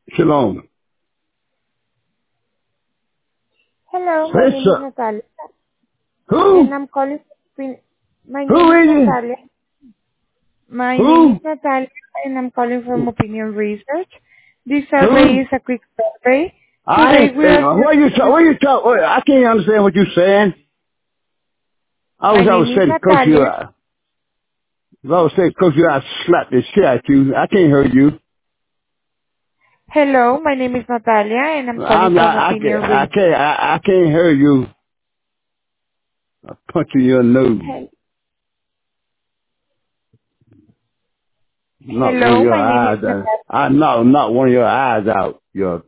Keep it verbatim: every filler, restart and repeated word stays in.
Shalom. Hello, my Say name is so. Natalia, and Who? I'm calling. My Who name is is it? Natalia. My name is Who? Natalia, and I'm calling from Opinion Research. This survey Who? is a quick survey. I Today ain't we saying, are. what you talk, what you talk, what, I can't understand what you saying. I My wish I was name is saying to coach you Natalia. out. If I was saying coach you out, I'd slap the shit at you. I can't hear you. Hello, my name is Natalia, and I'm calling I'm from not, I can't, Opinion I Research. can't, I, I can't hear you. I'll punch you in your nose. Hel- Knock one of Hello, your my name is eyes out. Natalia. I knock, knock one of your eyes out. Your